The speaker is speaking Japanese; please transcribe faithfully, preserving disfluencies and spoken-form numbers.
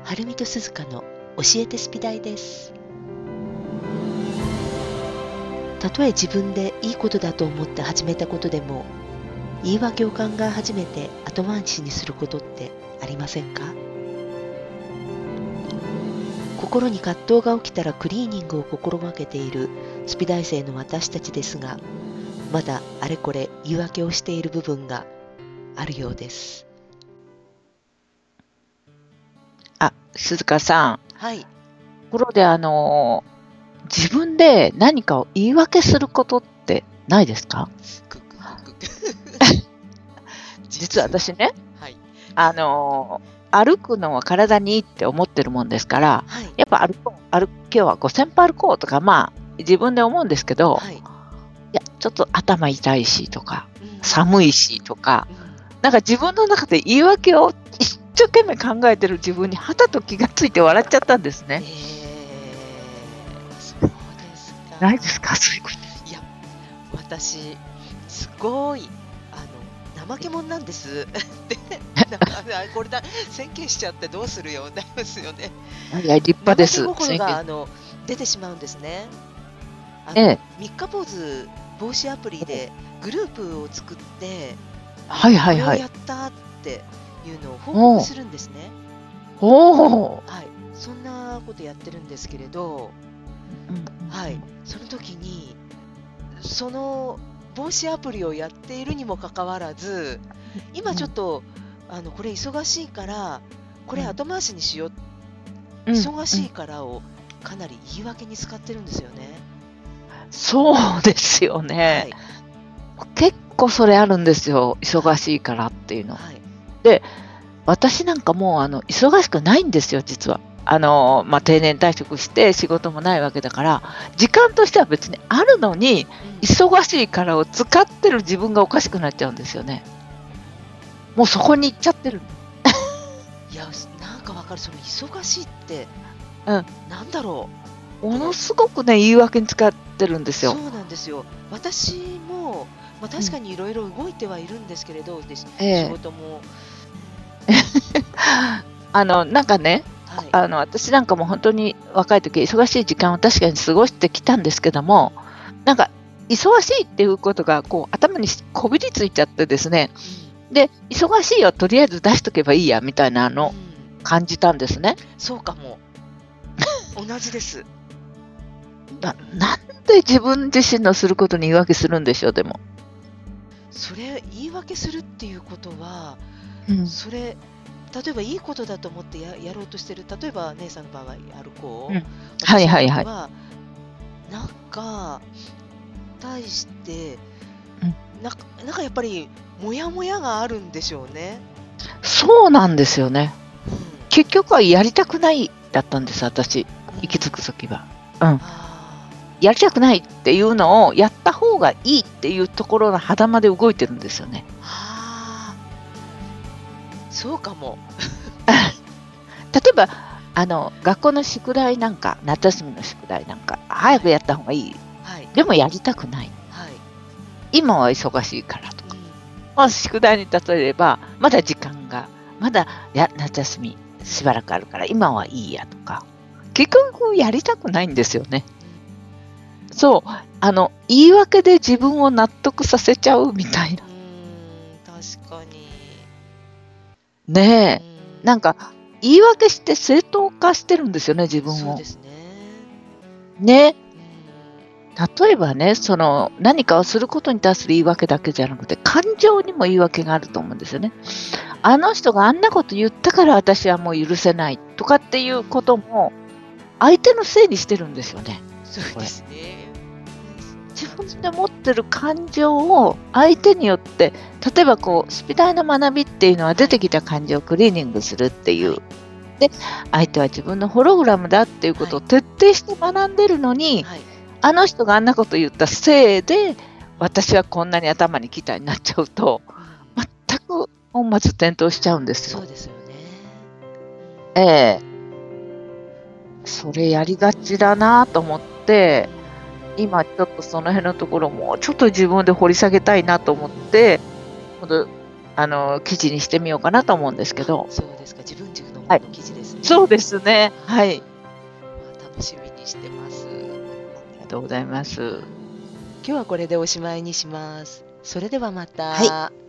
はるみとすずかの教えてスピダイです。たとえ自分でいいことだと思って始めたことでも、言い訳を考え始めて後回しにすることってありませんか？心に葛藤が起きたらクリーニングを心がけているスピ大生の私たちですが、まだあれこれ言い訳をしている部分があるようです。 あ、鈴鹿さん、 はい。 ところであの自分で何かを言い訳することってないですか？ くくくく実は私ね、 はい。 あの歩くのは体にいいって思ってるもんですから、 はい。 やっぱ歩こう、歩今日はごせん歩歩こうとか、まあ自分で思うんですけど、 はい。 いやちょっと頭痛いしとか、 うん寒いしとか、 うんなんか自分の中で言い訳を一生懸命考えてる自分にはたと気がついて笑っちゃったんですえね。 ー、そうですか。 ないですか、そういうこと。 いや、私すごいあの怠け者なんです。で、なんかあこれだ宣言しちゃってどうするよなりますよね。 いや立派怠けです。 心宣言。 があの出てしまうんですね。あええ、 の三日坊主防止アプリでグループを作って、あはいのはいはい。 これをやったっていうのを報おお、 告するんですね。 おお。 はい、そんなことやってるんですけれど、 うんうんはい、その時にその防止アプリをやっているにもかかわらず、今ちょっとあのこれ忙しいからこれ後回しにしよう、 うんうん忙しいからをかなり言い訳に使ってるんですよね。 そうですよはね。 い結構それあるんですよ。忙しいからっていうの。 はい。 で、私なんかもうあの忙しくないんですよ、実は。あのまあ、定年退職して仕事もないわけだから、時間としては別にあるのに、 うん忙しいからを使ってる自分がおかしくなっちゃうんですよね。もうそこに行っちゃってる。 いや、なんかわかる。その忙しいってうん。 なんだろう。 ものすごくね、言い訳に使ってるんですよ。 そうなんですよ。私も、まあ、確かにいろいろ動いてはいるんですけれど、で仕ええ。 事も、 あの、なんかね、 はい、 あの、私なんかも本当に若い時、忙しい時間を確かに過ごしてきたんですけども、なんか、忙しいっていうことが、こう、頭にこびりついちゃってですね、で、忙しいをとりあえず出しとけばいいや、みたいなうん、うのをん、 感じたんですね。 そうかも。同じです。 ななんで自分自身のすることに言い訳するんでしょう、でも。 それ言い訳するっていうことは、 うん。 それ例えばいいことだと思ってややろうとしてる、例えば姉さんの場合歩こう、 うん。はい私のはいはい。 場合はなんか対してうん。 なんかなんかやっぱりモヤモヤがあるんでしょうね。 そうなんですよね。 うん、 結局はやりたくないだったんです、私。 うん、 行き着く時は。うん。 あやりたくないっていうのをやった方がいいっていうところの狭間で動いてるんですよね。 ーあー、そうかも。 例えば、あの、学校の宿題なんか、夏休みの宿題なんか、早くやった方がいい。 はいでもやりたくない。 はい、 今は忙しいからとうんか。まあ、宿題に例えれば、まだ時間が、まだや夏休みしばらくあるから、今はいいやとか。結局やりたくないんですよね。そう。あの、言い訳で自分を納得させちゃうみたいな。 うん、うーん、確かに。 ねえ。 うん、 なんか、言い訳して正当化してるんですよね、自分を。 そうですね。 ね。 うん、 例えばね、その何かをすることに対する言い訳だけじゃなくて、感情にも言い訳があると思うんですよね。あの人があんなこと言ったから私はもう許せないとかっていうことも、相手のせいにしてるんですよね。 そうですね。 自分で持ってる感情を相手によって、例えばこう、スピダイの学びっていうのは出てきた感情をクリーニングするっていう。 はいで、相手は自分のホログラムだっていうことを徹底して学んでるのに、 はい、 あの人があんなこと言ったせいで、私はこんなに頭にきたになっちゃうと、 うん、 全く本末転倒しちゃうんですよ。 そうですよね。 ええ、それやりがちだなと思って、今ちょっとその辺のところもちょっと自分で掘り下げたいなと思って、今度あの記事にしてみようかなと思うんですけど。 そうですか。自分軸のはいの記事ですね。 そうですね。はい。 楽しみにしてます。 ありがとうございます。 今日はこれでおしまいにします。それではまた。 はい